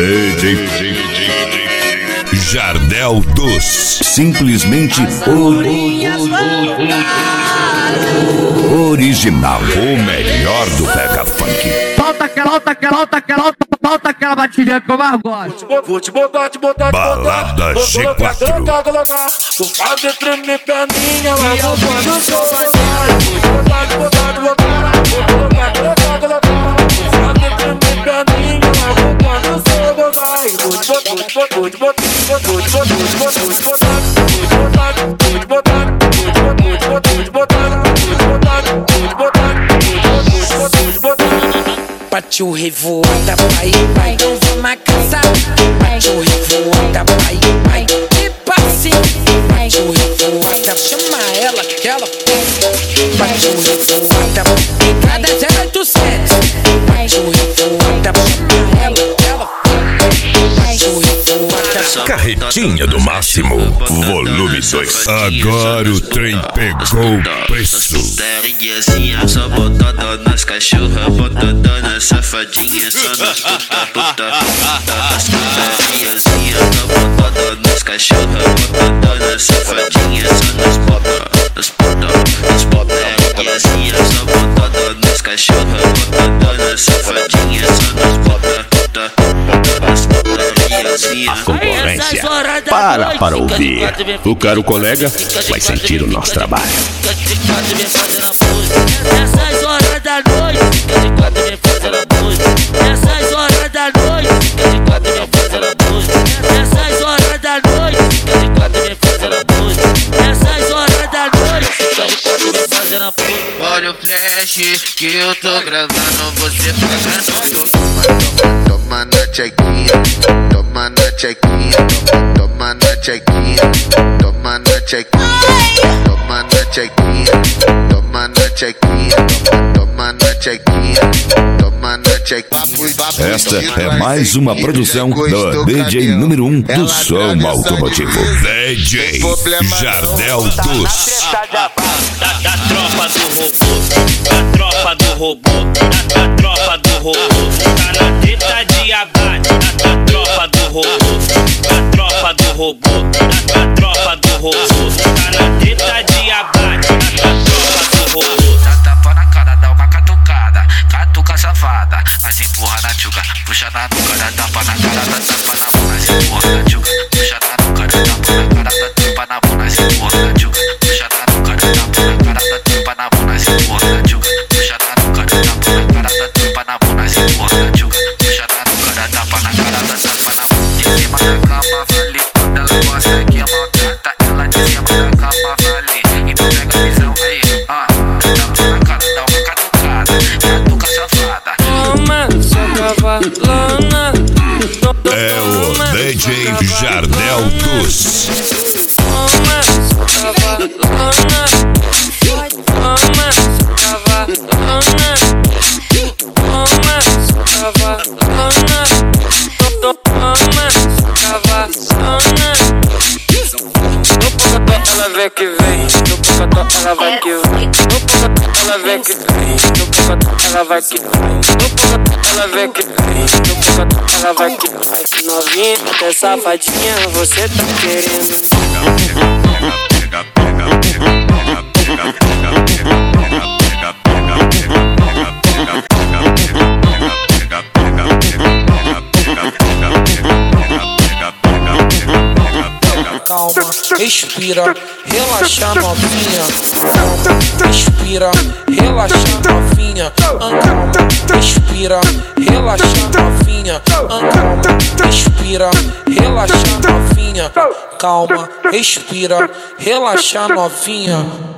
DJ Jardel dos simplesmente original, o melhor do Pega Funk. Solta aquela batidinha que eu mais gosto. Vou te botar, Balada G4. Vou fazer tremer perninha, mas eu vou no seu bazar. Vou te botar, vou fazer tremer perninha, mas eu vou no seu bazar. Vou te bate o revoada, pai, então vamos caçar. Bate o revoada, pai, e passe. Bate o revoada, chama ela que ela bate o revoada, picada 087. Bate o revoada, chama ela que ela bate o revoada. Carretinha do Máximo, volume 2. Agora o trem pegou o preço. Só botada nas cachorras, botada nas safadinhas, só nas puta. As putariazinhas, só botada nas cachorras, botada nas safadinhas, só nas putariazinhas, só botada nas cachorras, botada nas safadinhas, só nas putariazinhas. A concorrência para ouvir. O caro colega vai sentir o nosso trabalho. Nessas horas da noite, fica de quatro vem fazendo abuso. Nessas horas da noite, fica de quatro vem fazendo abuso. Nessas horas da noite, fica de quatro vem fazendo abuso. Nessas horas da noite, fica de quatro vem fazendo abuso. Olha o flash que eu tô gravando, você pagando. Toma na chequinha, toma na chequinha, toma na chequinha, toma na chequinha, toma na chequinha, toma na chequinha, toma na chequinha, toma na chequinha. Esta é mais uma produção do DJ número 1 do som automotivo, DJ Jardel dos. Da tropa do robô, da tropa do robô, da tropa do robô. Tá na treta de abate, da tropa do robô, da tropa do robô, da tropa do robô. Tá na treta de abate, da tropa do robô. Dá tapa na cara, dá uma catucada, catuca safada, mas empurra na tchuca, puxa na nuca, dá tapa na cara, dá tapa na mão, mas empurra na tchuca, puxa na nuca, dá tapa na cara, dá tapa na mão, mas empurra na tchuca, puxa na nuca, dá tapa na cara, dá tapa na mão, mas empurra na tchuca, puxa na nuca, dá tapa na cara, dá tapa na mão, mas empurra na tchuca, puxa na nuca, dá tapa na cara, dá tapa na mão. De cima da cama, vale, quando ela gosta que eu maltrata, ela de cima da cama, vale, então pega a visão aí, dá tapa na cara, dá uma catucada, catuca safada. Toma, só cavalona. É o DJ Jardel dos. Toma, só cavalona. Toma, só cavalona. Toma, só cavalona. Toma, só cavalona. No pocotó ela vem que vem, no pocotó ela vai que vem, no pocotó ela vem que vem, no pocotó ela vai que vem, no pocotó ela vem que vem, no pocotó ela vai que vem. Novinha, até safadinha, você tá querendo. Calma, respira, relaxa novinha. Calma, respira, relaxa novinha. Calma, respira, relaxa novinha. Calma, respira, relaxa novinha. Calma, respira, relaxa novinha.